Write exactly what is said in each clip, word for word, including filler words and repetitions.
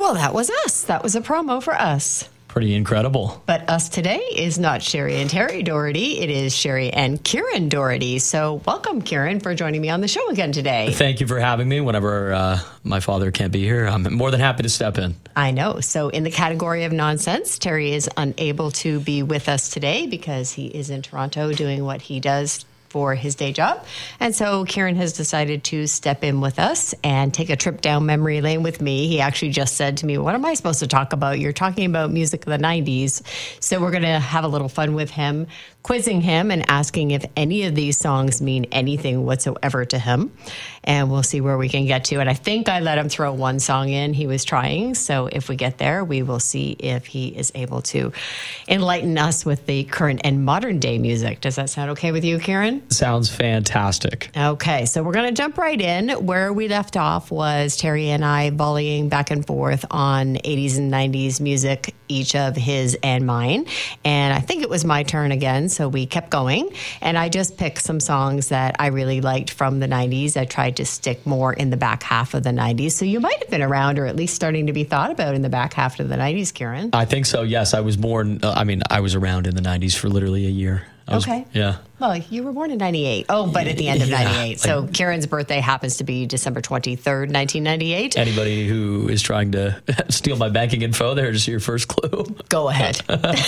Well, that was us. That was a promo for us. Pretty incredible. But us today is not Sherry and Terry Doherty. It is Sherry and Kieran Doherty. So welcome, Kieran, for joining me on the show again today. Thank you for having me. Whenever uh, my father can't be here, I'm more than happy to step in. I know. So in the category of nonsense, Terry is unable to be with us today because he is in Toronto doing what he does for his day job. And so Kieran has decided to step in with us and take a trip down memory lane with me. He actually just said to me, what am I supposed to talk about? You're talking about music of the nineties. So we're going to have a little fun with him, quizzing him and asking if any of these songs mean anything whatsoever to him. And we'll see where we can get to. And I think I let him throw one song in. He was trying. So if we get there, we will see if he is able to enlighten us with the current and modern day music. Does that sound okay with you, Kieran? Sounds fantastic. Okay, so we're going to jump right in. Where we left off was Terry and I volleying back and forth on eighties and nineties music, each of his and mine. And I think it was my turn again, so we kept going. And I just picked some songs that I really liked from the nineties. I tried to stick more in the back half of the nineties. So you might have been around, or at least starting to be thought about in the back half of the nineties, Kieran. I think so, yes. I was born, uh, I mean, I was around in the nineties for literally a year. I was, okay. Yeah. Well, you were born in ninety-eight. Oh, but at the end of Yeah, ninety-eight. So like, Kieran's birthday happens to be December twenty-third, nineteen ninety-eight. Anybody who is trying to steal my banking info, there's your first clue. Go ahead.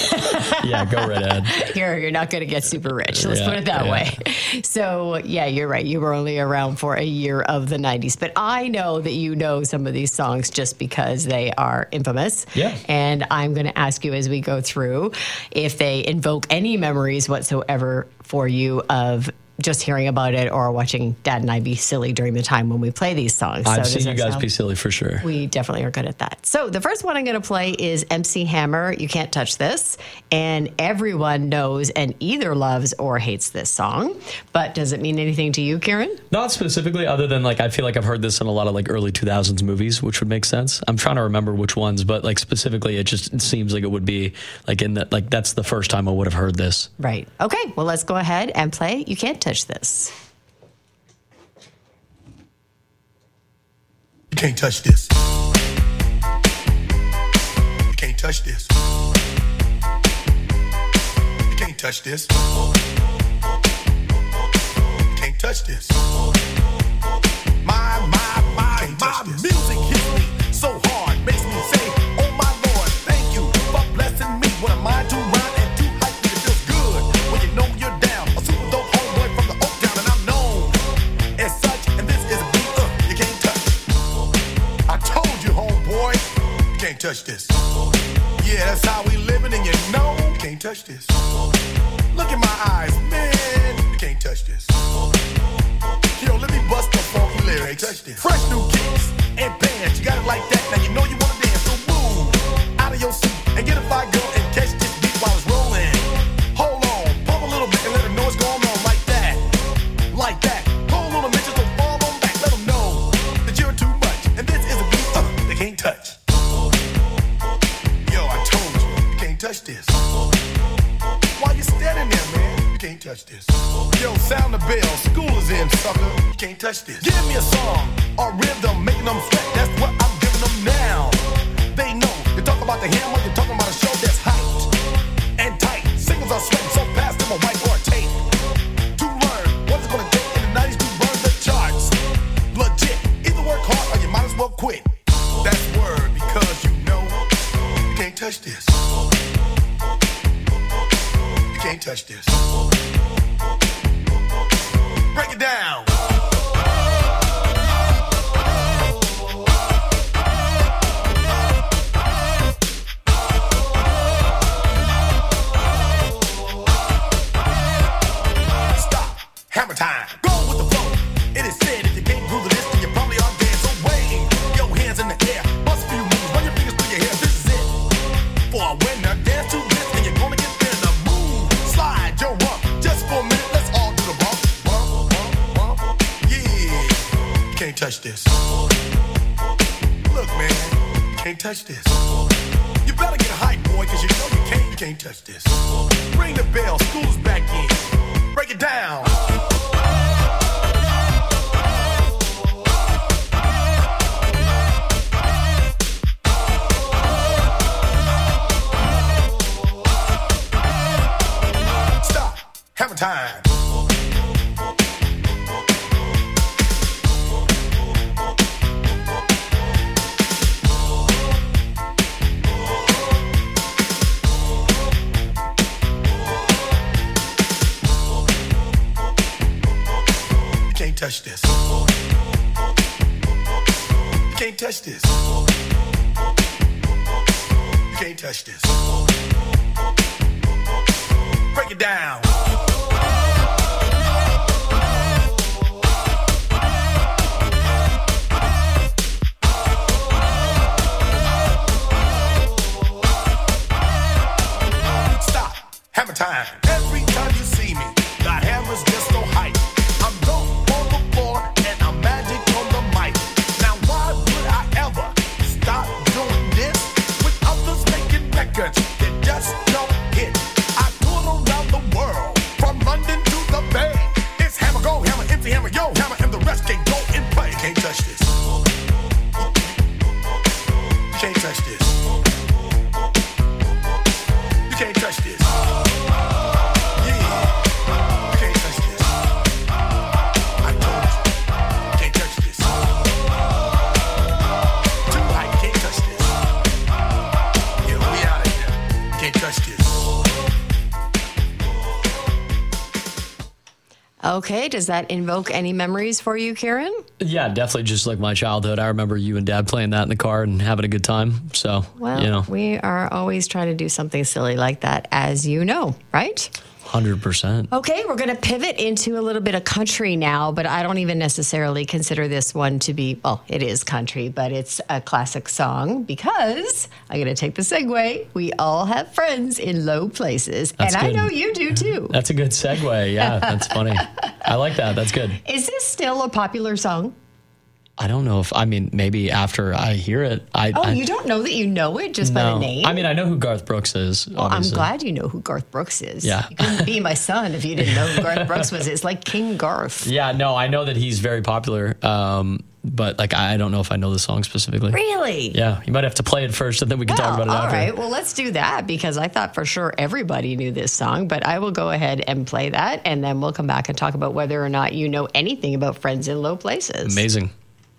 Yeah, go right ahead. You're, you're not going to get super rich. Let's Yeah, put it that yeah. way. So, yeah, you're right. You were only around for a year of the nineties. But I know that you know some of these songs just because they are infamous. Yeah. And I'm going to ask you as we go through if they invoke any memories whatsoever for you of just hearing about it or watching Dad and I be silly during the time when we play these songs. I've so seen you guys sound- be silly for sure. We definitely are good at that. So the first one I'm going to play is M C Hammer, You Can't Touch This. And everyone knows and either loves or hates this song. But does it mean anything to you, Kieran? Not specifically, other than like I feel like I've heard this in a lot of like early two thousands movies, which would make sense. I'm trying to remember which ones, but like specifically, it just it seems like it would be like in that like that's the first time I would have heard this. Right. Okay. Well, let's go ahead and play You Can't Touch This. You can't touch this. You can't touch this. You can't touch this. You can't touch this. My, my, my, my music hits me so hard, makes me say, oh my Lord, thank you for blessing me. What am I to rhyme and to hype me? It feels good when you know you're down. A super dope homeboy from the Oak Town, and I'm known as such. And this is a beat uh, you can't touch. I told you, homeboy, you can't touch this. Yeah, that's how we living, and you know you can't touch this. Look in my eyes, man, you can't touch this. Yo, let me bust the funky lyrics. Fresh new kicks and bands, you got it like that. Now you know you wanna dance, so move out of your seat and get a fire girl and catch this beat while it's rolling. Hold on, pump a little bit and let them know what's going on like that, like that. Pull a little bit, just don't fall on back. Let them know that you're too much, and this is a beat uh, they can't touch. Yo, I told you, you can't touch this. Why you standing there, man? You can't touch this. Yo, sound the bell, school is in, sucker. You can't touch this. Give me a song or rhythm, making them sweat. That's what I'm giving them now. They know. You talk about the hammer, you're talking about a show that's hyped and tight. Singles are sweating so fast, them a whiteboard tape. To learn what it's gonna take in the nineties to burn the charts. Legit. Either work hard or you might as well quit. That's word because you know you can't touch this. You can't touch this. Break it down. Stop. Hammer time. Go with the flow. It is said if you can't groove to this, then you probably are dead. So wave your hands in the air. Bust a few moves. Run your fingers through your hair. This is it. For a winner, dance to this, and you're gonna get there. The move. Slide your rump. Just for a minute, let's all do the bump. Bump, bump, bump. Yeah. You can't touch this. Look, man. You can't touch this. You better get hype, boy, cause you know you can't, you can't touch this. Ring the bell, school's back in. Break it down. time. You can't touch this. You can't touch this. You can't touch this. Break it down. Stop. Hammer time. Every time you see me, the hammer's just so hype. I'm dope on the floor and I'm magic on the mic. Now why would I ever stop doing this with others making records that just don't hit? I tour around the world, from London to the Bay. It's hammer, go, hammer, empty hammer, yo, hammer, and the rest can go and play. You can't touch this. You can't touch this. You can't touch this. Yeah, you can't touch this. I told you, you can't touch this. Too high, you can't touch this. Yeah, we out of here. You can't touch this. Okay, does that invoke any memories for you, Kieran? Yeah, definitely just like my childhood. I remember you and Dad playing that in the car and having a good time. So, Well, you know, we are always trying to do something silly like that, as you know, right? one hundred percent. Okay, we're going to pivot into a little bit of country now, but I don't even necessarily consider this one to be, well, it is country, but it's a classic song because I'm going to take the segue. We all have friends in low places, That's and I good. know you do too. That's a good segue. Yeah, that's funny. I like that. That's good. Is this still a popular song? I don't know if, I mean, maybe after I hear it. I, Oh, I, you don't know that you know it just by no. the name? I mean, I know who Garth Brooks is. Well, I'm obviously. glad you know who Garth Brooks is. Yeah. You couldn't be my son if you didn't know who Garth Brooks was. It's like King Garth. Yeah, no, I know that he's very popular. Um, but like, I don't know if I know the song specifically. Really? Yeah, you might have to play it first, and then we can talk about it all after. right. Well, let's do that because I thought for sure everybody knew this song, but I will go ahead and play that, and then we'll come back and talk about whether or not you know anything about Friends in Low Places. Amazing.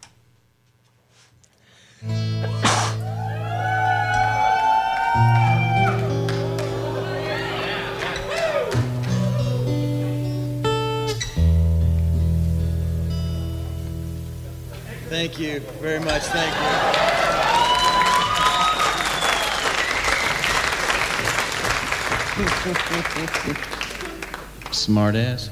Thank you very much. Thank you. Smart ass.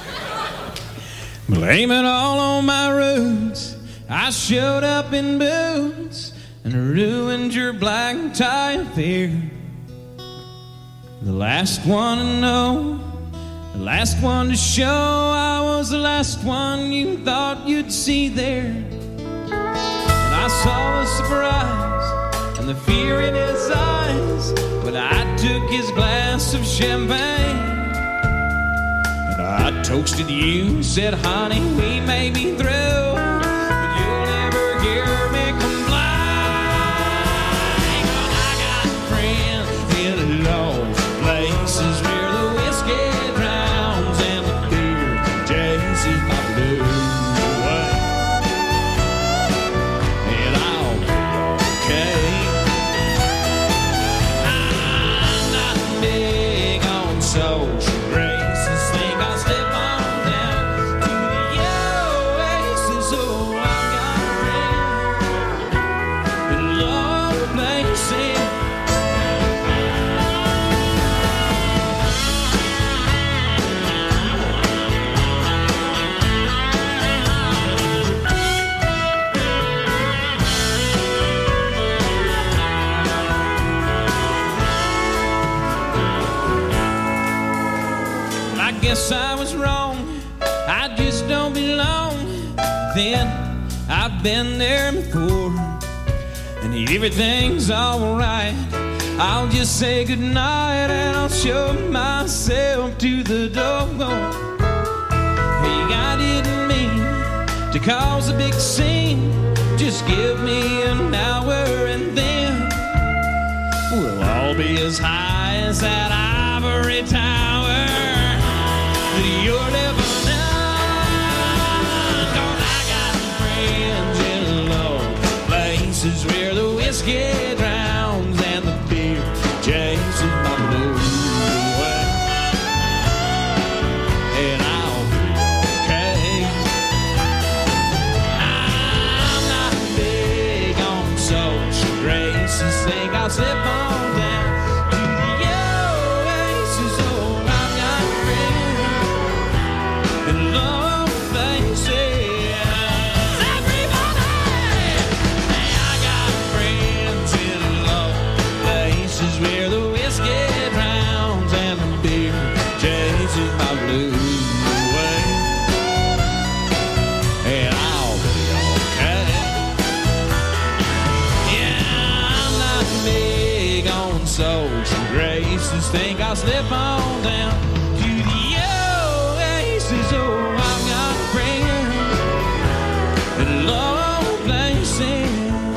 Blame it all on my roots. I showed up in boots and ruined your black tie affair. The last one to know, the last one to show. I was the last one you thought you'd see there. And I saw the surprise and the fear in his eyes when I took his glass of champagne. And I toasted you, said, honey, we may be through, but you'll never hear me complain. I got friends in low places where the whiskey drowns and the beer chases my blues away. And I'll be okay. I'm not big on social graces. Think I'll slip on down to the oasis. Oh, I've got a friend in low places. I guess I was wrong. I just don't belong. Then I've been there before, and everything's alright. I'll just say goodnight and I'll show myself to the door. Hey, I didn't mean to cause a big scene. Just give me an hour and then we'll all be as high as that ivory tower. places where the whiskey drowns and the beer chases my blues away. And I'll be okay. I'm not big on social graces. Think I'll slip on down to the oasis. Oh, I'm not friends in low places. Everybody, hey, I got friends in low places where the whiskey drowns and the beer chases my blues away. And I'll be okay. Yeah, I'm not big on social graces. Think I'll slip on down to the oasis. Oh, I've got friends in low places.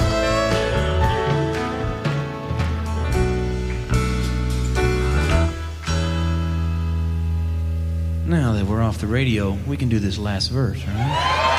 Now that we're off the radio, we can do this last verse, right?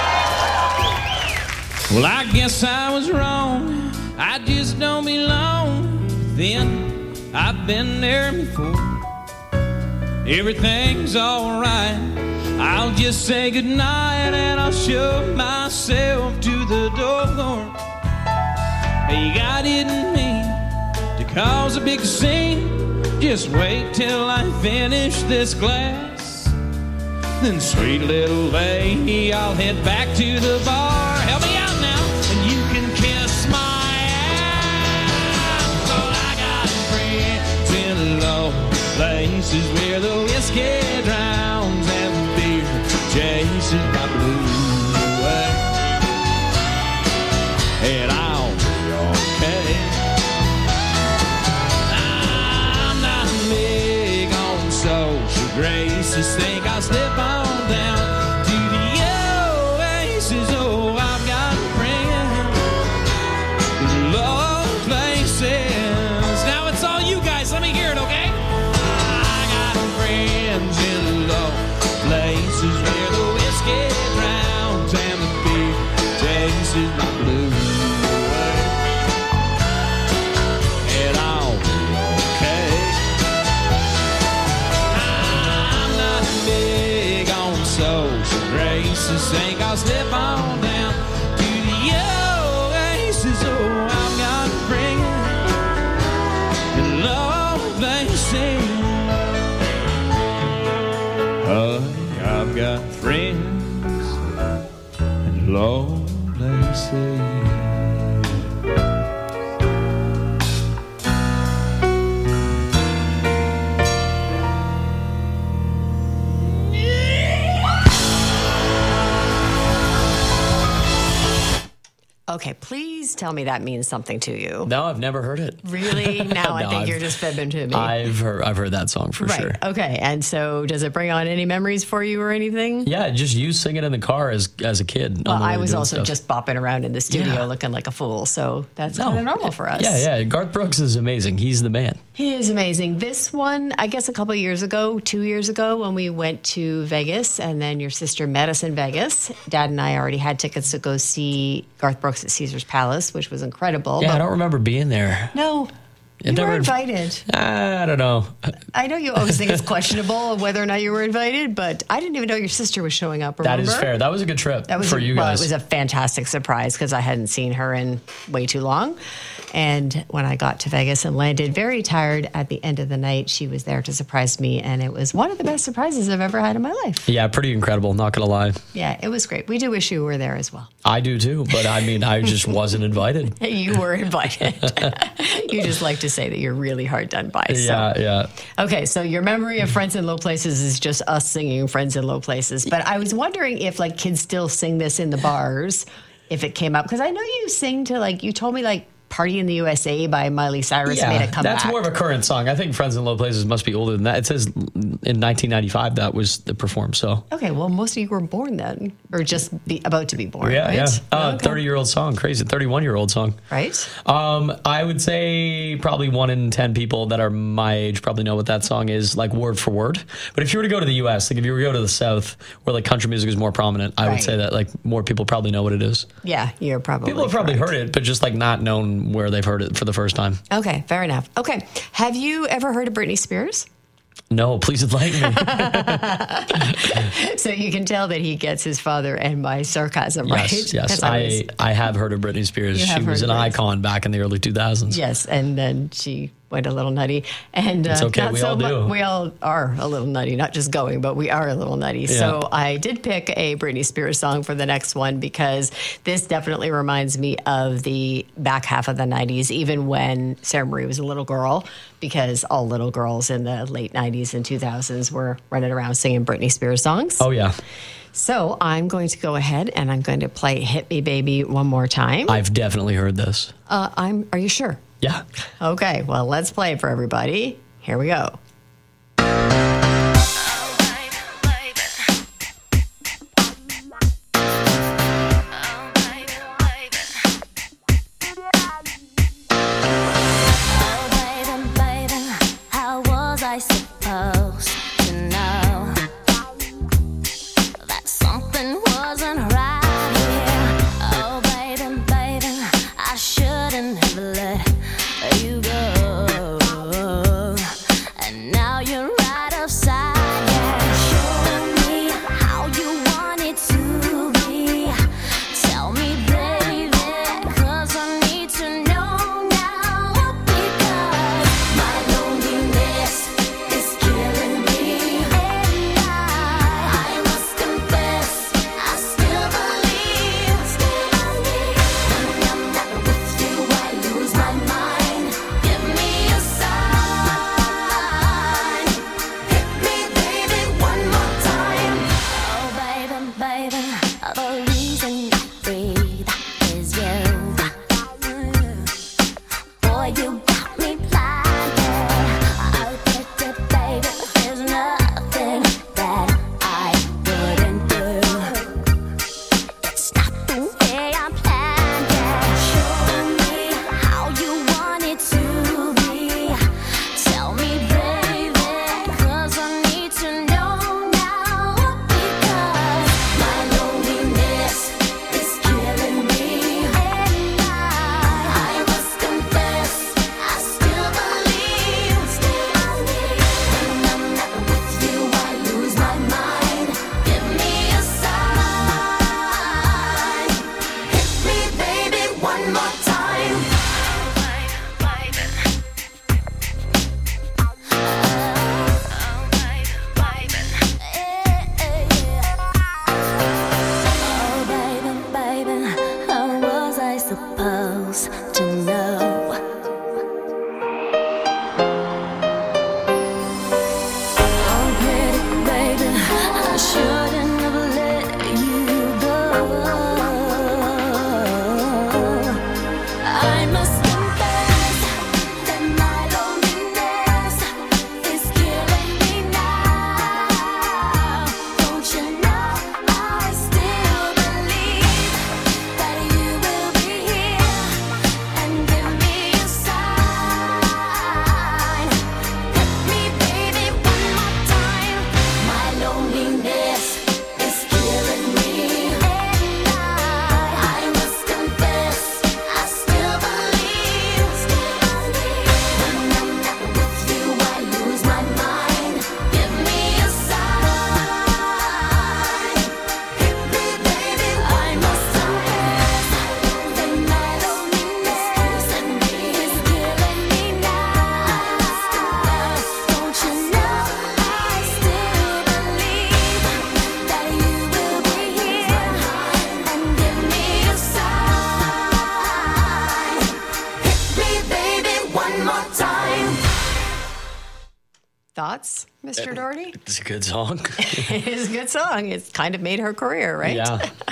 Well, I guess I was wrong. I just don't belong. Then I've been there before. Everything's alright. I'll just say goodnight and I'll show myself to the door. Hey, I didn't mean to cause a big scene. Just wait till I finish this glass. Then, sweet little lady, I'll head back to the bar. Help me out now, and you can kiss my ass. Oh, I got friends in low places where the whiskey drowns and the beer chases my blues away. And I'll be okay. I'm not big on social graces. Think I'll slip on down to the oasis. Oh, I've got friends in low places. Now it's all you guys. Let me hear it, okay? I got friends in low places where the whiskey drowns and the beer chases my blues away. And I'll be okay. I'm not big on social graces. Think I'll slip on down to the oasis. Oh, I've got friends in low places. Oh, I've got friends in low places. Okay, please tell me that means something to you. No, I've never heard it. Really? Now I No, think I've- you're just fibbing to me. I've heard I've heard that song for right. sure. Okay. And so does it bring on any memories for you or anything? Yeah, just you singing in the car as as a kid. Well, on the way I to was doing also stuff. just bopping around in the studio Yeah. looking like a fool. So that's No. kind of normal for us. Yeah, yeah. Garth Brooks is amazing. He's the man. He is amazing. This one, I guess a couple of years ago, two years ago, when we went to Vegas and then your sister met us in Vegas, Dad and I already had tickets to go see Garth Brooks at Caesar's Palace, which was incredible. Yeah, but I don't remember being there. no, you It were never- invited. I don't know. I know you always think it's questionable whether or not you were invited, but I didn't even know your sister was showing up. Remember? That is fair. That was a good trip That was for a, you well, guys. it was a fantastic surprise because I hadn't seen her in way too long. And when I got to Vegas and landed very tired at the end of the night, she was there to surprise me. And it was one of the best surprises I've ever had in my life. yeah, pretty incredible. Not gonna lie. Yeah, it was great. We do wish you were there as well. I do too, but I mean, I just wasn't invited. You were invited. You just like to say that you're really hard done by. So. Yeah, yeah. Okay, so your memory of Friends in Low Places is just us singing Friends in Low Places. But I was wondering if like kids still sing this in the bars, if it came up. Because I know you sing to like, you told me like Party in the U S A by Miley Cyrus Yeah, made a comeback. that's more of a current song. I think Friends in Low Places must be older than that. It says in nineteen ninety-five that was the performed. So Okay, well, most of you were born then, or just be, about to be born, yeah, right? yeah, uh, Okay. thirty-year-old song, crazy, thirty-one-year-old song. Right? Um, I would say probably one in ten people that are my age probably know what that song is, like word for word. But if you were to go to the U S, like if you were to go to the South, where like country music is more prominent, I Right. would say that like more people probably know what it is. Yeah, you're probably People have probably correct. heard it, but just like not known where they've heard it for the first time. Okay, fair enough. Okay, have you ever heard of Britney Spears? No, please enlighten me. So you can tell that he gets his father and my sarcasm, right? Yes, yes. 'Cause I, was- I have heard of Britney Spears. You She have was heard an of it. icon back in the early two thousands. Yes, and then she went a little nutty. And uh, It's okay, not we so all mu- do. We all are a little nutty, not just going, but we are a little nutty. So I did pick a Britney Spears song for the next one because this definitely reminds me of the back half of the nineties, even when Sarah Marie was a little girl, because all little girls in the late nineties and two thousands were running around singing Britney Spears songs. Oh, yeah. So I'm going to go ahead and I'm going to play Hit Me Baby one more time. I've definitely heard this. Uh, I'm. Are you sure? Yeah. Okay, well, let's play it for everybody. Here we go. Thoughts, Mister Doherty? It's a good song. It is a good song. It's kind of made her career, right? Yeah.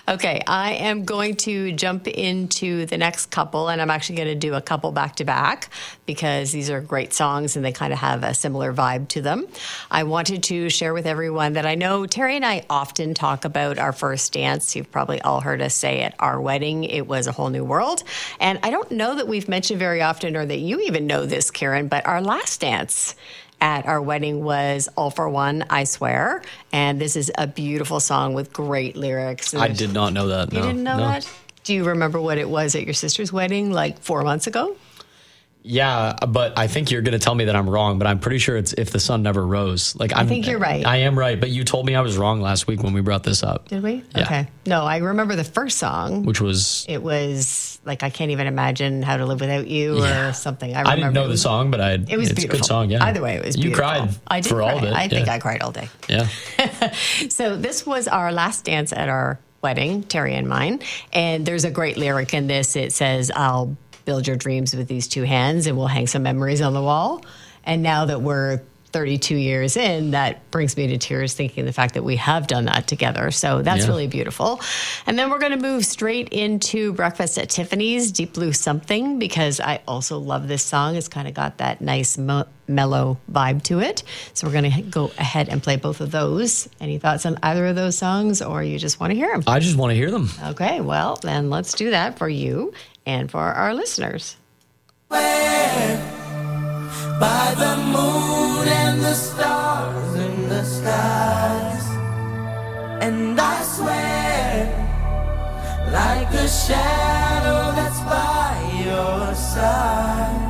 Okay, I am going to jump into the next couple, and I'm actually going to do a couple back to back because these are great songs and they kind of have a similar vibe to them. I wanted to share with everyone that I know Terry and I often talk about our first dance. You've probably all heard us say at our wedding, it was a whole new world. And I don't know that we've mentioned very often or that you even know this, Karen, but our last dance at our wedding was All for One, I Swear. And this is a beautiful song with great lyrics. I did not know that. You no, didn't know no. that? Do you remember what it was at your sister's wedding like four months ago? Yeah, but I think you're going to tell me that I'm wrong, but I'm pretty sure it's If the Sun Never Rose. Like I'm, I think you're right. I am right, but you told me I was wrong last week when we brought this up. Did we? Yeah. Okay. No, I remember the first song. Which was... It was like, I can't even imagine How to Live Without You Yeah. or something. I, I remember didn't know it the was, song, but I It was it's beautiful. a good song, yeah. Either way, it was you beautiful. cried I did for cry. all of it. I think yeah. I cried all day. Yeah. So this was our last dance at our wedding, Terry and mine. And there's a great lyric in this. It says, I'll build your dreams with these two hands and we'll hang some memories on the wall. And now that we're thirty-two years in, that brings me to tears thinking the fact that we have done that together. So that's Yeah. really beautiful. And then we're going to move straight into Breakfast at Tiffany's, Deep Blue Something, because I also love this song. It's kind of got that nice mo- mellow vibe to it. So we're going to go ahead and play both of those. Any thoughts on either of those songs, or you just want to hear them? I just want to hear them. Okay, well, then let's do that for you and for our listeners. By the moon and the stars in the skies, and I swear, like a shadow that's by your side,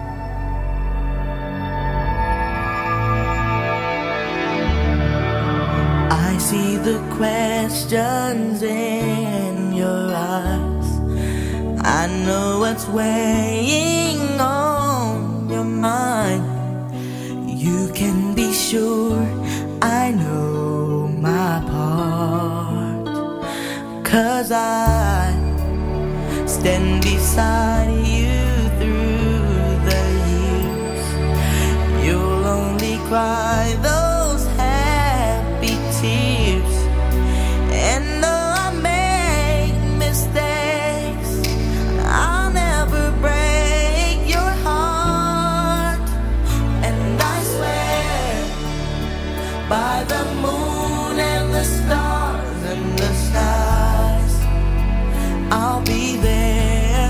I see the questions in your eyes. I know what's weighing on your mind. You can be sure I know my part, 'cause I stand beside you through the years. You'll only cry those happy tears. And though I make mistakes, I'll never break your heart. And I swear, by the moon and the stars and the skies, I'll be there.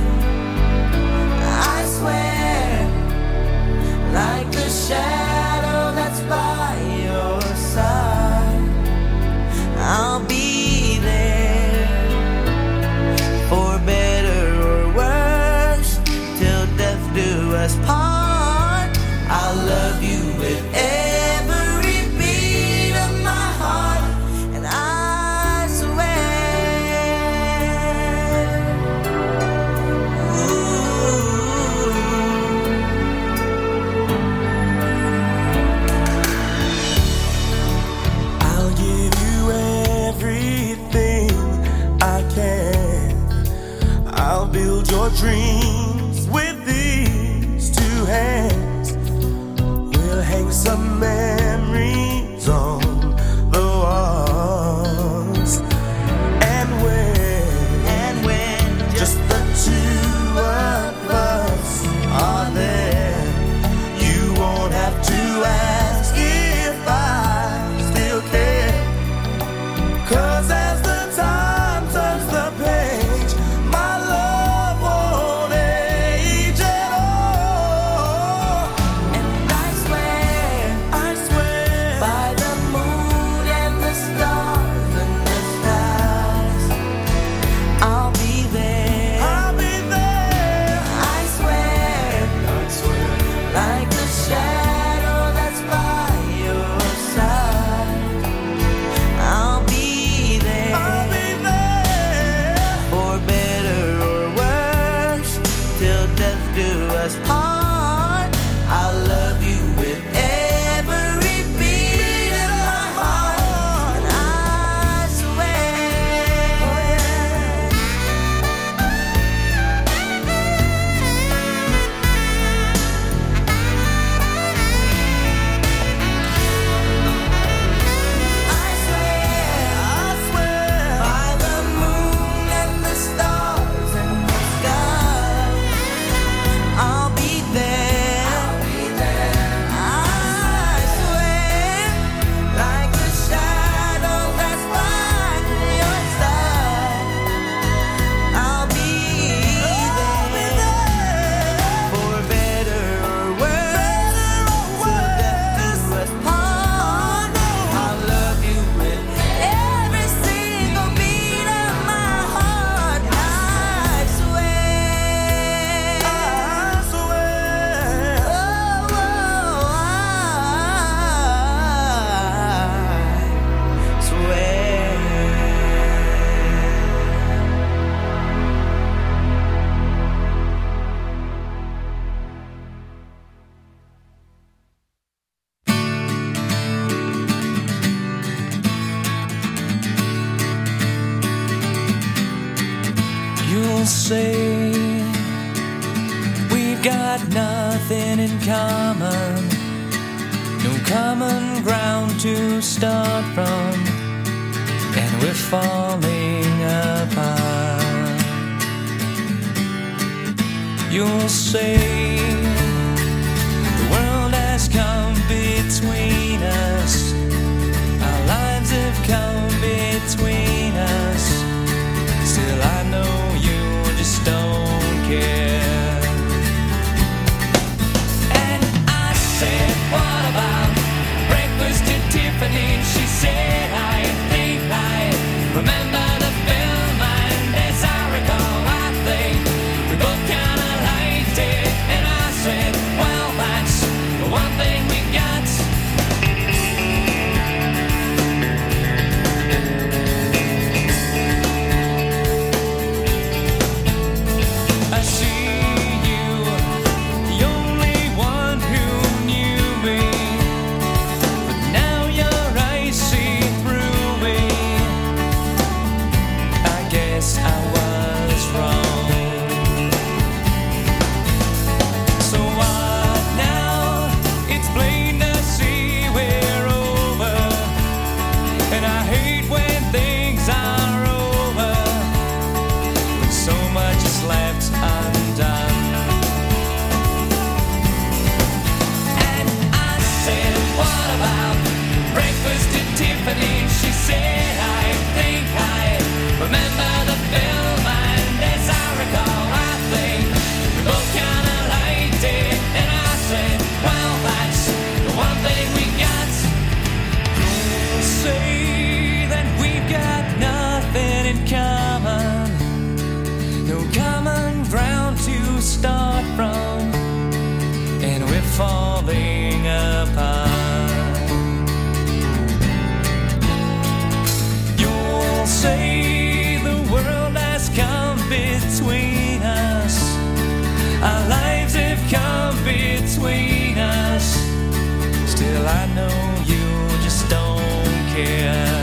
I swear, like the shadow that's by your side, I'll be there. For better or worse, till death do us part. I'll love you with every beat of my heart, and I swear. Ooh. I'll give you everything I can. I'll build your dreams with these two hands. We'll hang some memories on the walls. And when, and when just the two of us are there, you won't have to ask if I still care. 'Cause as the time turns the page, my love won't age at all. You'll say we've got nothing in common, no common ground to start from, and we're falling apart. You'll say the world has come between us, our lives have come between us. Still I know you just don't care. And I said, what about breakfast at Tiffany's? She said, I think I remember the film, and as I recall, I think we both kinda liked it. And I said, well, that's the one thing we got. I see you, the only one who knew me, but now your eyes see through me. I guess I was wrong. So what now? It's plain to see we're over, and I hate when things are over, when so much is left undone. And I said, what about breakfast at Tiffany's? She said, I think I remember the film, and as I recall, I think we both kinda liked it. And I said, well, that's the one thing we got. You'll say that we've got nothing in common, no common ground to start from, and we're falling apart. You'll say the world has come between us, our lives have come between us. Still I know you just don't care.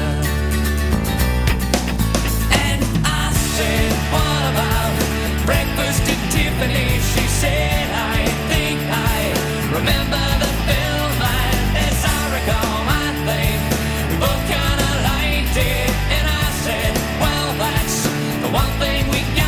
And I said, what about breakfast at Tiffany's? She said, I think I remember the film, and as I recall, I think we both kinda liked it. And I said, well, that's the one thing we got.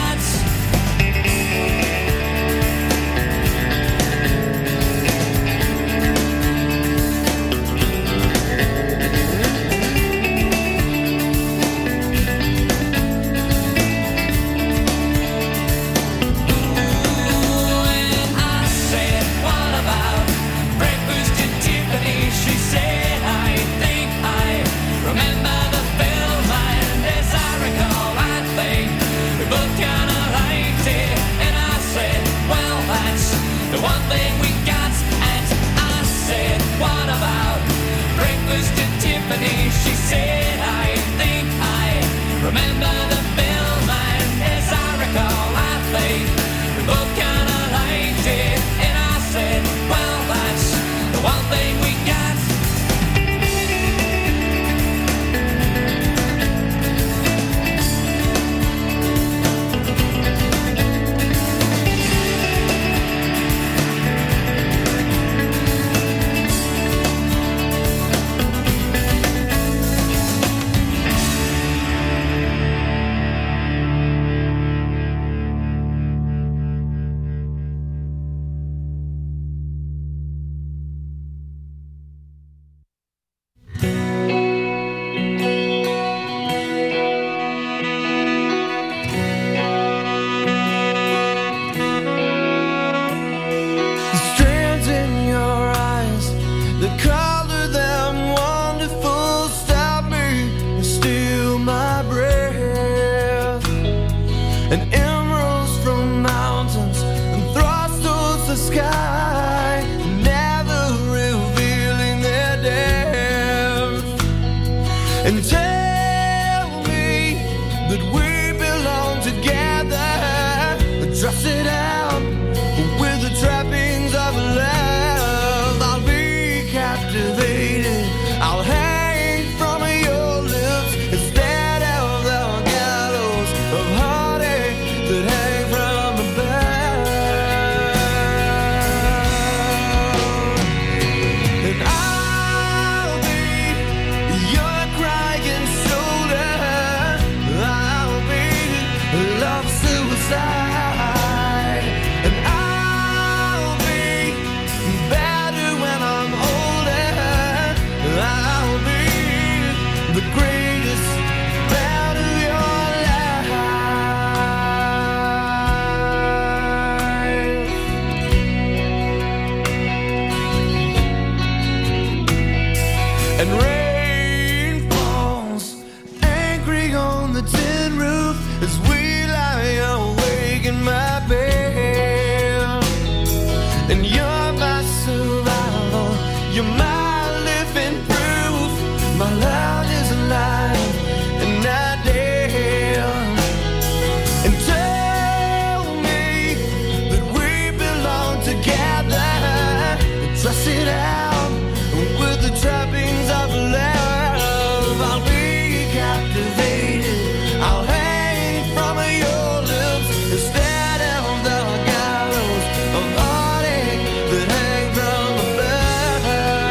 and you're my survival. You're my living proof. My love is alive and not dead. And tell me that we belong together. Dress it out with the trappings of love. I'll be captivated. I'll hang from your lips instead of the gallows of heartache that hang from above.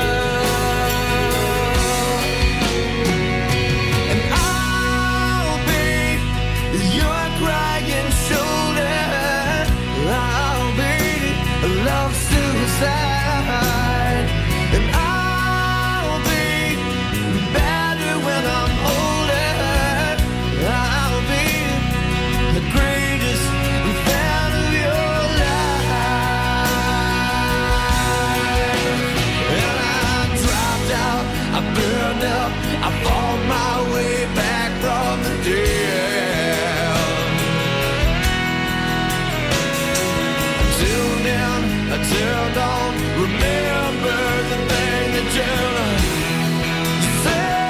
And I'll be your crying shoulder. I'll be a love suicide. And I'll be better when I'm older. I'll be the greatest fan of your life. And I dropped out, I burned up, I fought my way back from the dead. Until then, I turned on, remember the thing that you said.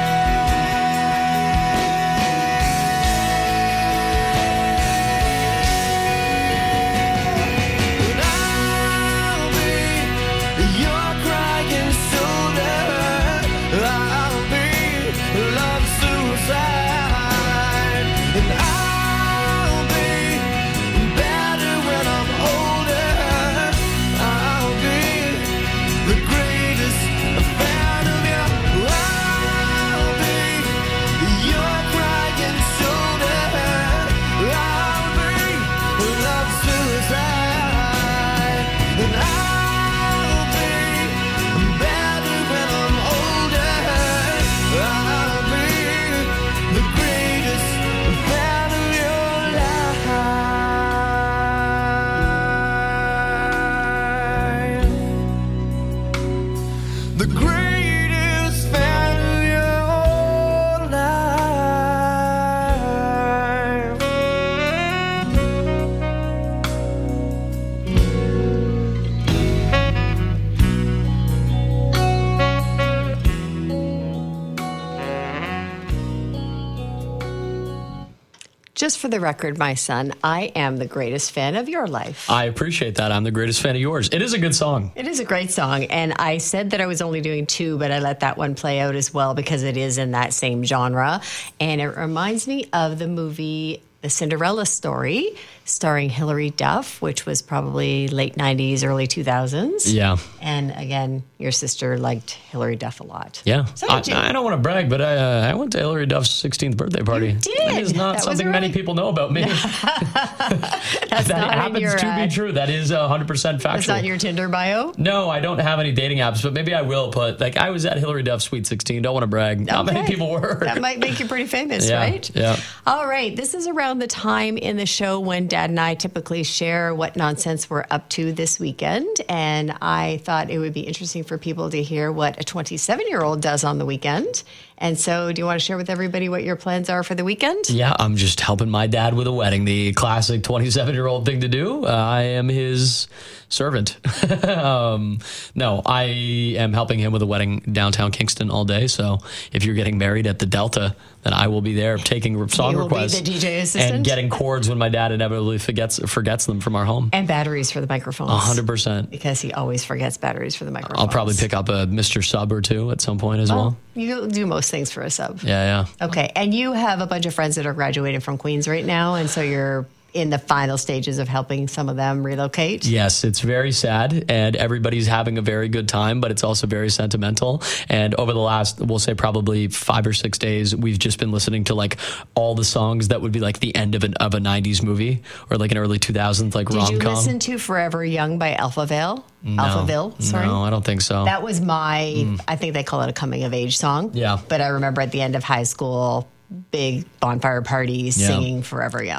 And I'll be your crying shoulder. I'll be love suicide. And I'll be better when I'm older. I'll be the greatest fan of you. I'll be your crying shoulder. I'll be love suicide. And I'll be better when I'm older. I'll be the greatest fan of your life. The greatest fan of your life. Just for the record, my son, I am the greatest fan of your life. I appreciate that. I'm the greatest fan of yours. It is a good song. It is a great song. And I said that I was only doing two, but I let that one play out as well because it is in that same genre. And it reminds me of the movie The Cinderella Story, starring Hilary Duff, which was probably late nineties, early two thousands. Yeah. And again, your sister liked Hilary Duff a lot. Yeah. So I, did you. I don't want to brag, but I, uh, I went to Hilary Duff's sixteenth birthday party. You did? That is not That was something right. many people know about me. That's that not in happens your, to uh, be true. That is one hundred percent factual. That's not in your Tinder bio? No, I don't have any dating apps, but maybe I will. But like, I was at Hilary Duff's Sweet sixteen. Don't want to brag. Not many Okay. people were. That might make you pretty famous, Yeah, right? yeah. All right. This is around the time in the show when Dad and I typically share what nonsense we're up to this weekend. And I thought it would be interesting for people to hear what a twenty-seven-year-old does on the weekend. And so do you want to share with everybody what your plans are for the weekend? Yeah, I'm just helping my dad with a wedding. The classic twenty-seven-year-old thing to do. Uh, I am his servant. um, no, I am helping him with a wedding downtown Kingston all day. So if you're getting married at the Delta, then I will be there taking song You will be requests the D J assistant? and getting chords when my dad inevitably forgets forgets them from our home. And batteries for the microphones. A hundred percent. Because he always forgets batteries for the microphones. I'll probably pick up a Mister Sub or two at some point as well. You do most things for a sub. Yeah, yeah. Okay. And you have a bunch of friends that are graduating from Queens right now. And so you're in the final stages of helping some of them relocate. Yes, it's very sad, and everybody's having a very good time, but it's also very sentimental. And over the last, we'll say probably five or six days, we've just been listening to like all the songs that would be like the end of an of a nineties movie or like an early two thousands like Did rom-com. you listen to Forever Young by Alphaville? No. Alphaville, sorry. No, I don't think so. That was my, I think they call it a coming of age song. Yeah. But I remember at the end of high school, big bonfire parties Yeah. singing Forever Young.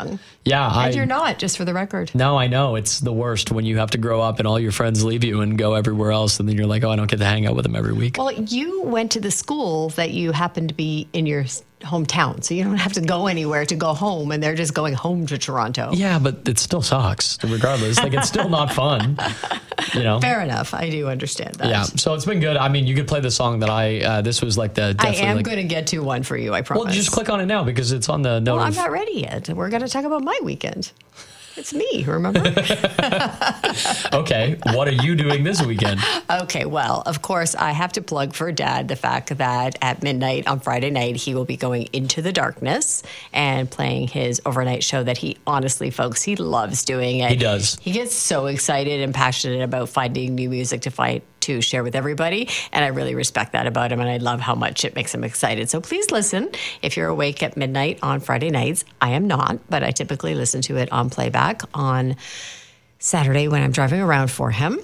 Yeah, I, And you're not, just for the record. No, I know. It's the worst when you have to grow up and all your friends leave you and go everywhere else. And then you're like, oh, I don't get to hang out with them every week. Well, you went to the school that you happen to be in your s- hometown, so you don't have to go anywhere to go home, and they're just going home to Toronto. Yeah, but it still sucks regardless. Like, it's still not fun, you know? Fair enough. I do understand that. Yeah, so it's been good. I mean, you could play the song that I, uh, this was like the I definitely am like, going to get to one for you, I promise. well, just click on it now because it's on the note Well, I'm of, not ready yet. We're going to talk about my weekend. It's me, remember? okay, what are you doing this weekend? Okay, well, of course, I have to plug for Dad the fact that at midnight on Friday night, he will be going into the darkness and playing his overnight show that he, honestly, folks, he loves doing it. He does. He gets so excited and passionate about finding new music to fight to share with everybody, and I really respect that about him, and I love how much it makes him excited. So please listen if you're awake at midnight on Friday nights. I am not, but I typically listen to it on playback on Saturday when I'm driving around for him.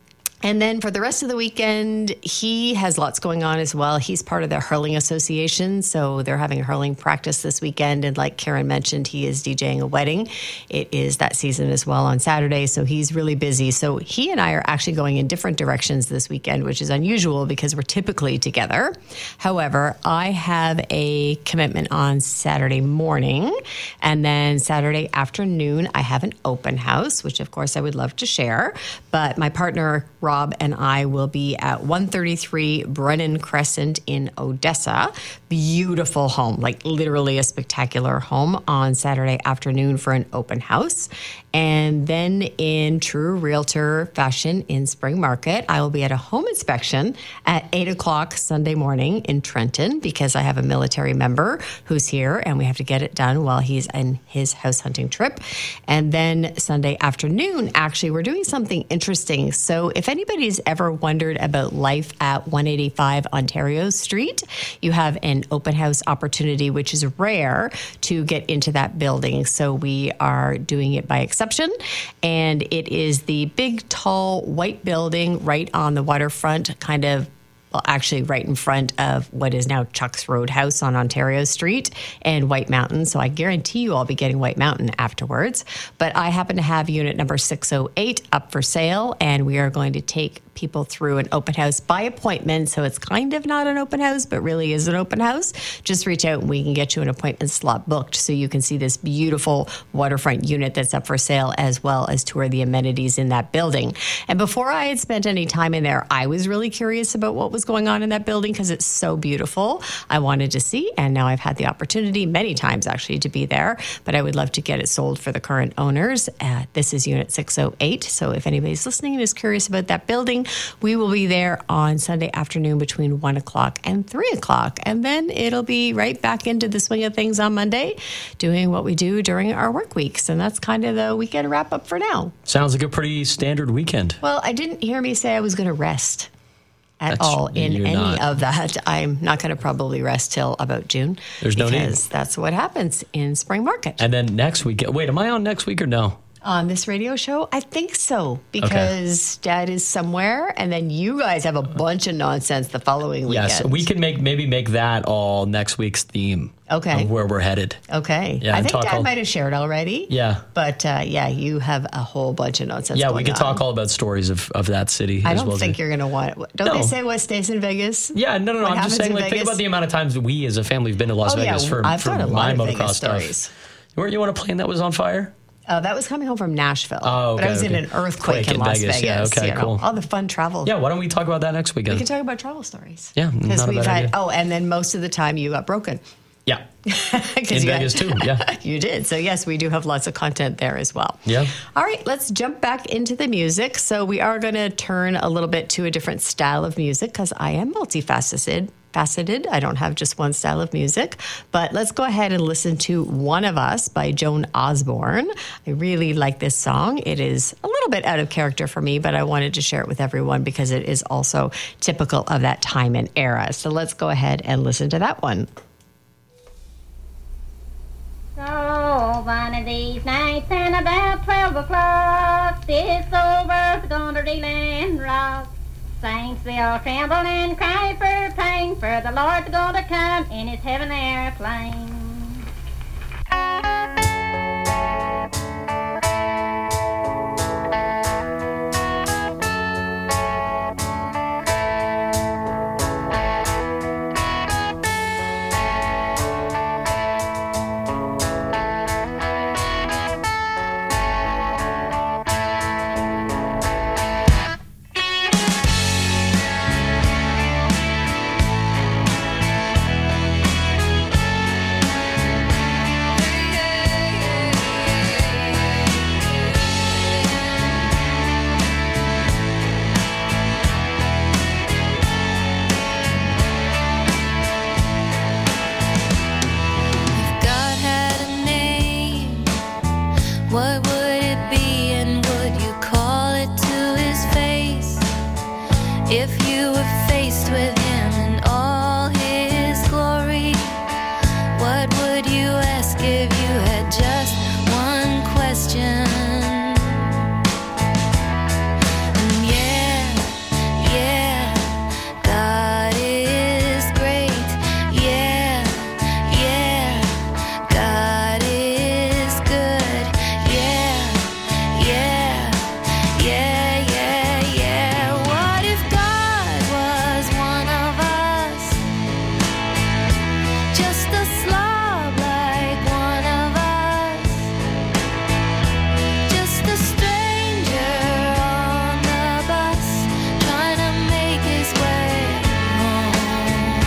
And then for the rest of the weekend, he has lots going on as well. He's part of the Hurling Association, so they're having a hurling practice this weekend. And like Karen mentioned, he is DJing a wedding. It is that season as well on Saturday, so he's really busy. So he and I are actually going in different directions this weekend, which is unusual because we're typically together. However, I have a commitment on Saturday morning, and then Saturday afternoon, I have an open house, which of course I would love to share. But my partner, Rob, and I will be at one thirty-three Brennan Crescent in Odessa. Beautiful home, like literally a spectacular home on Saturday afternoon for an open house. And then in true realtor fashion in Spring Market, I will be at a home inspection at eight o'clock Sunday morning in Trenton because I have a military member who's here and we have to get it done while he's in his house hunting trip. And then Sunday afternoon, actually, we're doing something interesting. So if anybody's ever wondered about life at one eighty-five Ontario Street, you have an open house opportunity, which is rare to get into that building. So we are doing it by exception. And it is the big, tall, white building right on the waterfront, kind of well, actually right in front of what is now Chuck's Roadhouse on Ontario Street and White Mountain. So I guarantee you I'll be getting White Mountain afterwards. But I happen to have unit number six oh eight up for sale, and we are going to take people through an open house by appointment. So it's kind of not an open house, but really is an open house. Just reach out and we can get you an appointment slot booked so you can see this beautiful waterfront unit that's up for sale, as well as tour the amenities in that building. And before I had spent any time in there, I was really curious about what was going on in that building because it's so beautiful. I wanted to see, and now I've had the opportunity many times actually to be there, but I would love to get it sold for the current owners. Uh, this is unit six oh eight. So if anybody's listening and is curious about that building, we will be there on Sunday afternoon between one o'clock and three o'clock. And then it'll be right back into the swing of things on Monday, doing what we do during our work weeks. And that's kind of the weekend wrap up for now. Sounds like a pretty standard weekend. Well, I didn't hear me say I was going to rest at That's- all in you're any not. of that. I'm not going to probably rest till about June. There's no need. Because that's what happens in Spring Market. And then next week, wait, am I on next week or no? On this radio show? I think so, because Dad is somewhere, and then you guys have a bunch of nonsense the following weekend. Yes, we can make maybe make that all next week's theme. Okay. Of where we're headed. Okay. Yeah, I and think talk Dad all- might have shared already. Yeah. But uh, yeah, you have a whole bunch of nonsense Yeah, going we could on. talk all about stories of, of that city. I as don't well think too. you're going to want it. Don't No. they say what stays in Vegas? Yeah, no, no, no. What I'm just happens saying, in like, think Vegas? about the amount of times we as a family have been to Las Oh, yeah, Vegas for, I've for got a lot my of motocross Vegas stuff. stories. Weren't you on a plane that was on fire? Uh, that was coming home from Nashville. Oh, But I okay, was in okay. an earthquake Quake in in Las Vegas, Vegas. yeah, okay, you know, cool. all the fun travel. Yeah, why don't we talk about that next We weekend? can talk about travel stories. Yeah, Because not a we've bad had, idea. oh, and then most of the time you got broken. Yeah. 'Cause In you Vegas had- too, yeah. You did. So, yes, we do have lots of content there as well. Yeah. All right, let's jump back into the music. So, we are going to turn a little bit to a different style of music because I am multifaceted. Faceted. I don't have just one style of music, but let's go ahead and listen to One of Us by Joan Osborne. I really like this song. It is a little bit out of character for me, but I wanted to share it with everyone because it is also typical of that time and era. So let's go ahead and listen to that one. So one of these nights and about twelve o'clock, this old world's gonna reel and rock. Saints they all tremble and cry for pain, for the Lord's gonna come in his heaven airplane. If you were faced with him in all his glory, what would you ask if you had just one question? And yeah, yeah, God is great. Yeah, yeah, God is good. Yeah, yeah, yeah, yeah, yeah. What if God was one of us? Just a slob like one of us. Just a stranger on the bus trying to make his way home.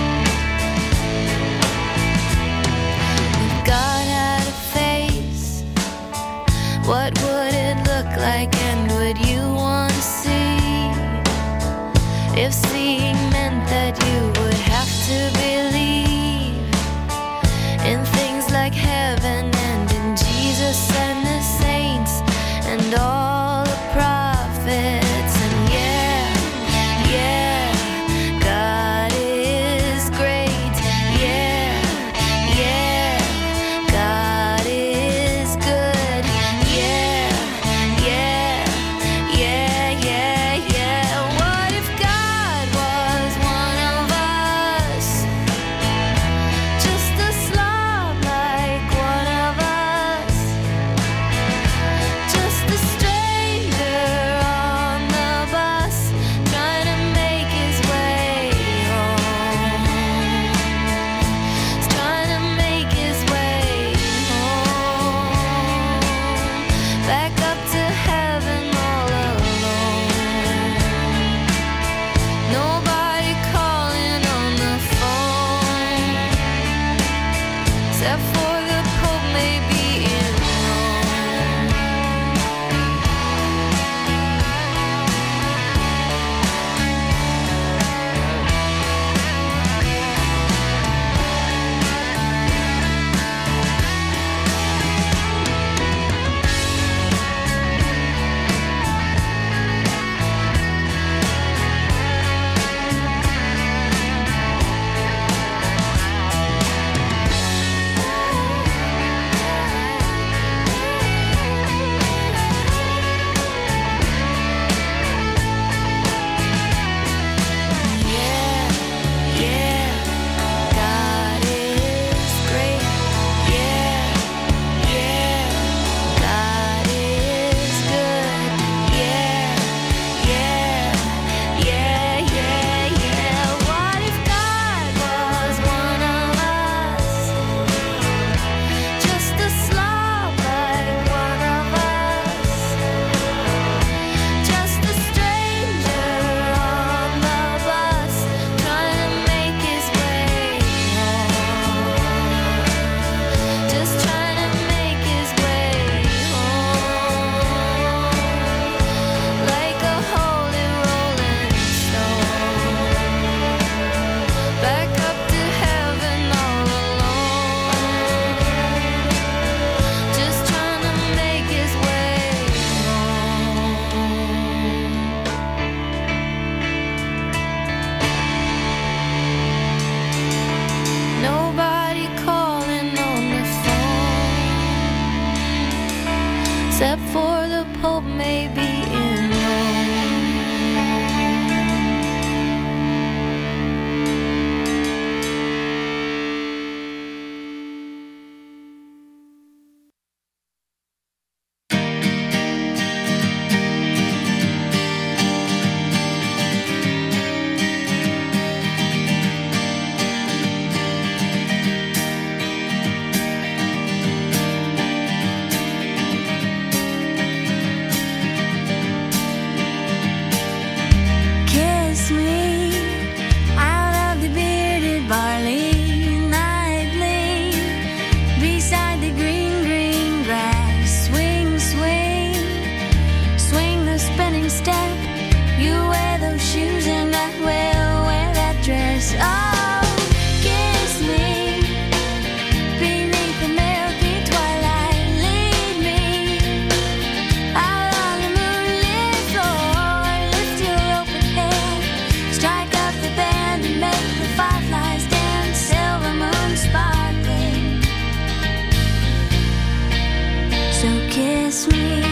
If God had a face, what would it look like, and would you want to see? If seeing meant that you would have to believe in things like heaven and in Jesus and the saints and all the prophets. And yeah, yeah, God is great. Yeah, yeah, God is good. Yeah, yeah, yeah, yeah, yeah. What if God was one of us? Just a slob like one of us. Just a stranger on the bus trying to make his way home. He's trying to make his way home. Back up to heaven all alone. Nobody calling on the phone, except for the Pope maybe in Rome. Yeah, yeah, God is great. Yeah, yeah, God is good. Yeah, yeah, yeah, yeah, yeah. What if God was one of us? Just a slob like one of us. Just a stranger on the bus trying to make his way home. Just trying to make his way home. Like a holy rolling stone. Back up to heaven all alone. Just trying to make his way home. Nobody calling on the phone, except for the Pope maybe in Rome. Out on the moonlit floor, lift your open head. kiss me.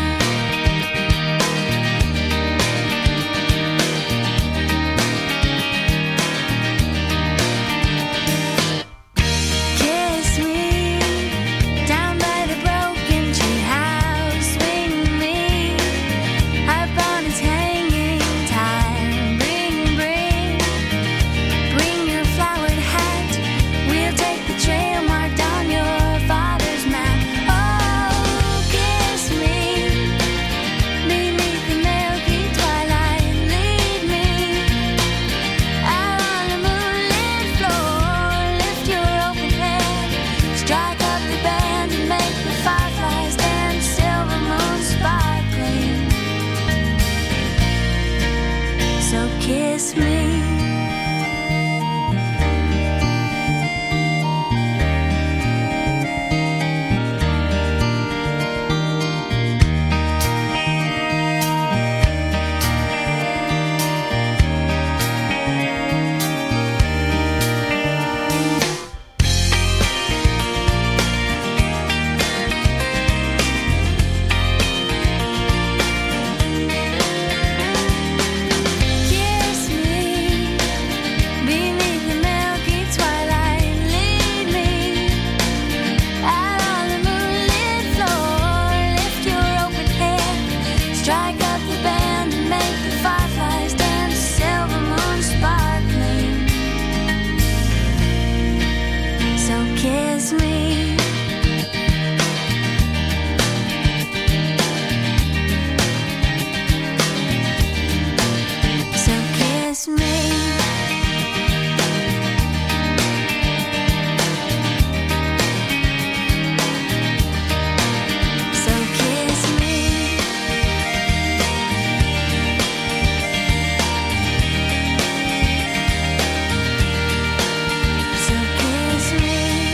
Kiss me down by the broken tree house. Swing me upon its hanging time. Bring, bring, bring your flowered hat. We'll take the trail marked on your father's map. Oh, kiss me beneath the milky twilight. Lead me out on the moonlit floor. Lift your open head, strike up the band and make the fireflies dance. Silver moon sparkling. So kiss me. Kiss me beneath the milky twilight. Lead me out on the moonlit floor. Lift your open head, strike up the band and make the fireflies dance. Silver moon sparkling. So kiss me. So kiss me. So kiss me. So kiss me.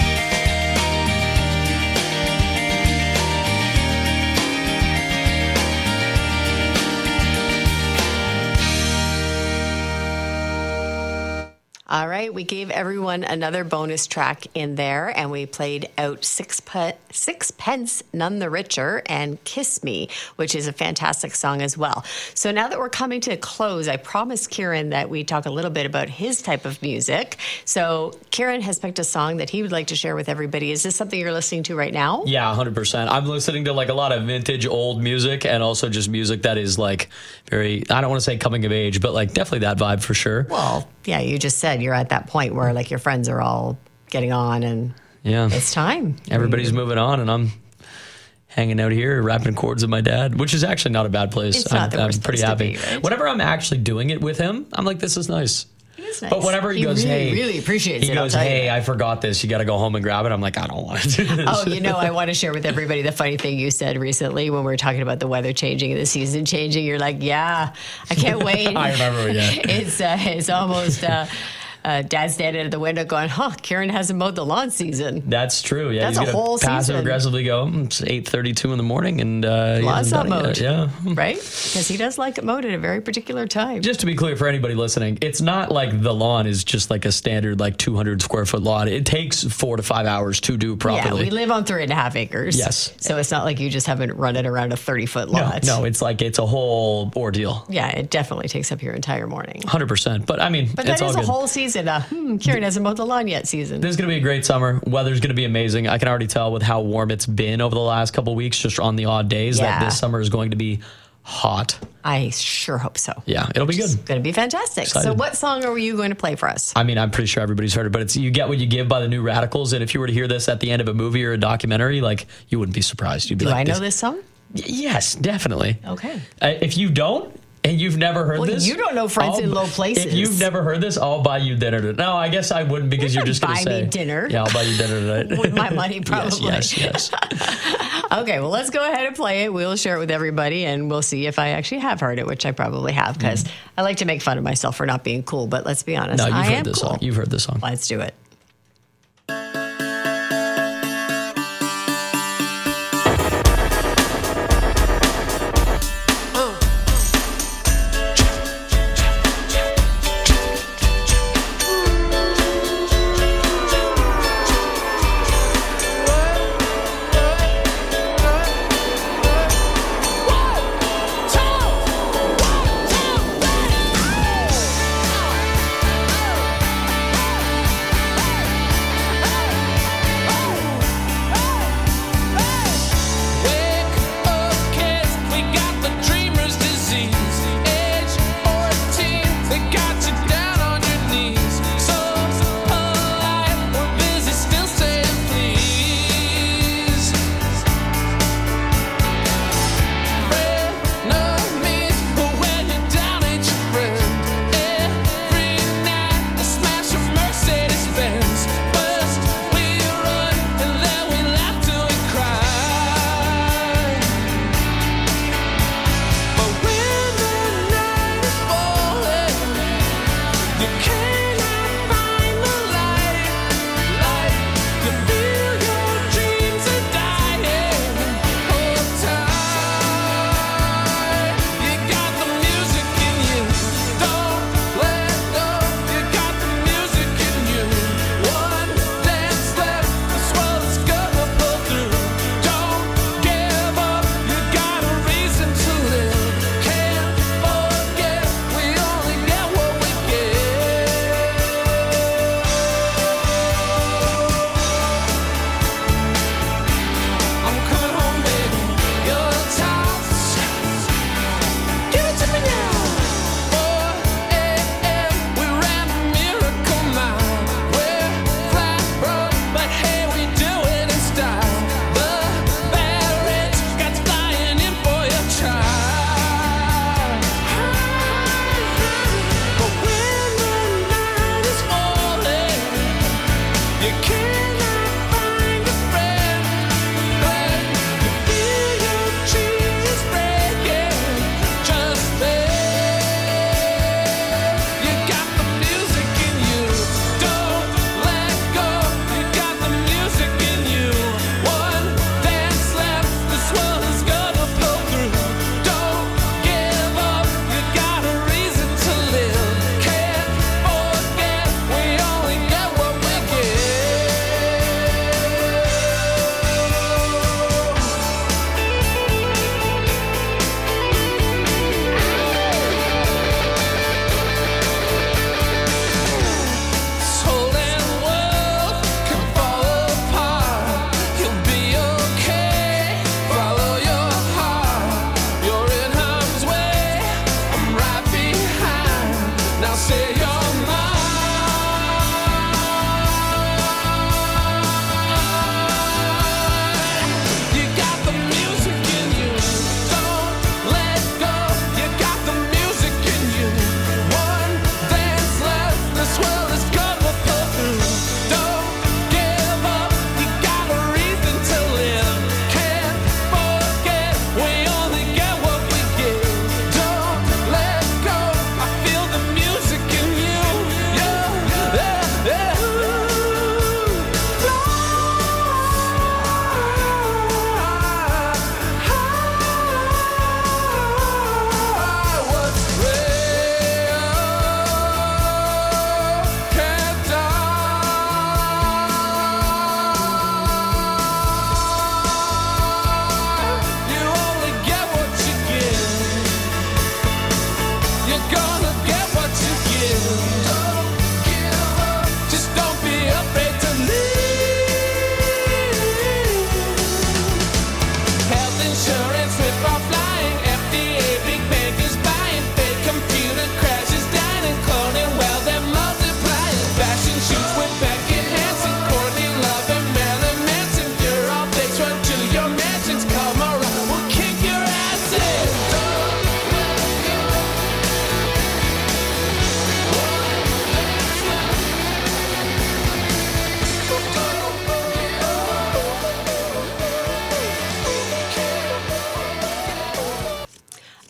All right, we gave everyone another bonus track in there, and we played out Six Pe- Sixpence None the Richer and Kiss Me, which is a fantastic song as well. So now that we're coming to a close, I promised Kieran that we'd talk a little bit about his type of music. So Kieran has picked a song that he would like to share with everybody. Is this something you're listening to right now? Yeah, one hundred percent. I'm listening to like a lot of vintage old music and also just music that is like very, I don't want to say coming of age, but like definitely that vibe for sure. Well, yeah, you just said you're at that point where like your friends are all getting on and Yeah. it's time. Everybody's moving on and I'm hanging out here rapping chords with my dad, which is actually not a bad place. It's not I'm, the worst I'm pretty place to happy. be, right? Whenever I'm actually doing it with him, I'm like, this is nice. It is nice. But whenever he, He goes, really, hey, really appreciates he it, I'll goes, tell you hey, that. I forgot this. You got to go home and grab it. I'm like, I don't want to do this. Oh, you know, I want to share with everybody the funny thing you said recently when we were talking about the weather changing and the season changing. You're like, yeah, I can't wait. I remember, yeah. It's uh, it's almost uh, uh, Dad's standing at the window going, huh, Kieran hasn't mowed the lawn season. That's true. Yeah, That's he's a gonna whole passive season. aggressively go. "Mm, It's eight thirty-two in the morning, and uh, he Lawn's hasn't not done it mowed. yet." Yeah. Right? Because he does like it mowed at a very particular time. Just to be clear for anybody listening, it's not like the lawn is just like a standard like two hundred square foot lawn. It takes four to five hours to do Yeah, properly. we live on three and a half acres. Yes. So it's not like you just haven't run it around a thirty foot no, lot. no, it's like it's a whole ordeal. Yeah, it definitely takes up your entire morning. one hundred percent. But I mean, But it's that all is a good. whole season. Uh, hmm, Kieran hasn't mowed the lawn yet season. This is going to be a great summer. Weather's going to be amazing. I can already tell with how warm it's been over the last couple of weeks, just on the odd days, Yeah. that this summer is going to be hot. I sure hope so. Yeah, it'll be good. It's going to be fantastic. So, Excited. what song are you going to play for us? I mean, I'm pretty sure everybody's heard it, but it's You Get What You Give by the New Radicals. And if you were to hear this at the end of a movie or a documentary, like, you wouldn't be surprised. You'd be Do like, I know this song? Y- Yes, definitely. Okay. Uh, if you don't, and you've never heard Well, this, you don't know Friends I'll- in Low Places. If you've never heard this, I'll buy you dinner. No, I guess I wouldn't because You you're can just going to buy me say dinner. Yeah, I'll buy you dinner tonight With my money, probably. Yes, yes, yes. Okay, well, let's go ahead and play it. We'll share it with everybody, and we'll see if I actually have heard it, which I probably have, because I like to make fun of myself for not being cool. But let's be honest, No, you've I heard am this cool. song. You've heard this song. Let's do it.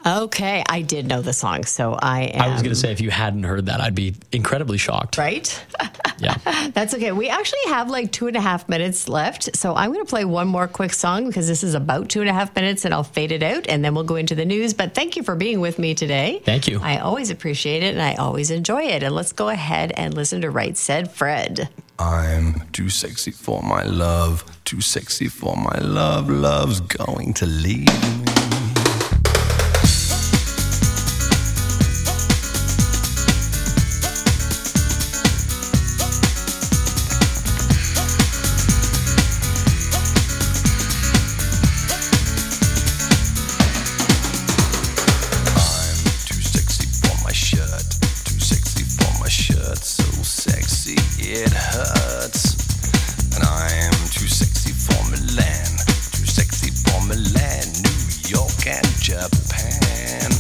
Okay, I did know the song, so I am. I was going to say, if you hadn't heard that, I'd be incredibly shocked. Right? Yeah. That's okay. We actually have like two and a half minutes left. So I'm going to play one more quick song because this is about two and a half minutes and I'll fade it out and then we'll go into the news. But thank you for being with me today. Thank you. I always appreciate it and I always enjoy it. And let's go ahead and listen to Right Said Fred. I'm too sexy for my love, too sexy for my love, love's going to leave me. It hurts, and I'm too sexy for Milan, too sexy for Milan, New York and Japan.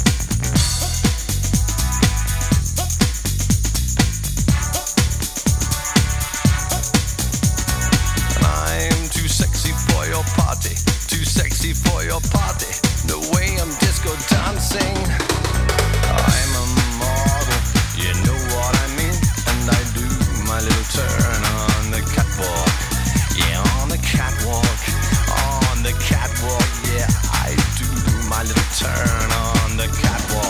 And I'm too sexy for your party, too sexy for your party, the way I'm disco dancing. I'm a model, you know what I mean, and I do my little turn on the catwalk, yeah, on the catwalk, on the catwalk, yeah, I do my little turn on the catwalk.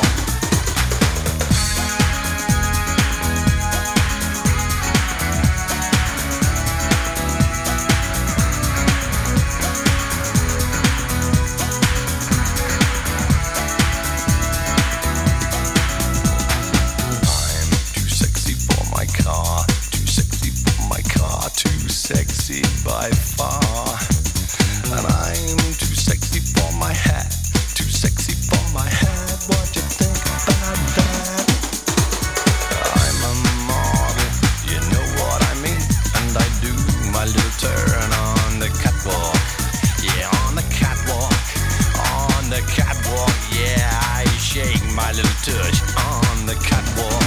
Sexy by far, and I'm too sexy for my hat, too sexy for my hat. What you think about that? I'm a model, you know what I mean, and I do my little turn on the catwalk, yeah, on the catwalk, on the catwalk, yeah, I shake my little touch on the catwalk.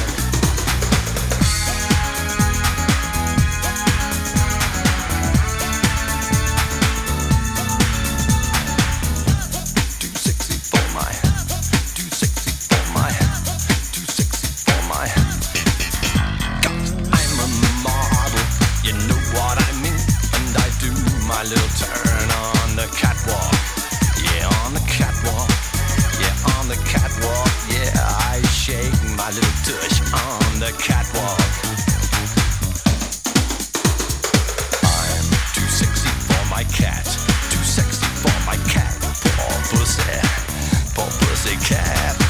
Little turn on the catwalk, yeah, on the catwalk, yeah, on the catwalk, yeah, I shake my little tush on the catwalk. I'm too sexy for my cat, too sexy for my cat, poor pussy, poor pussy cat.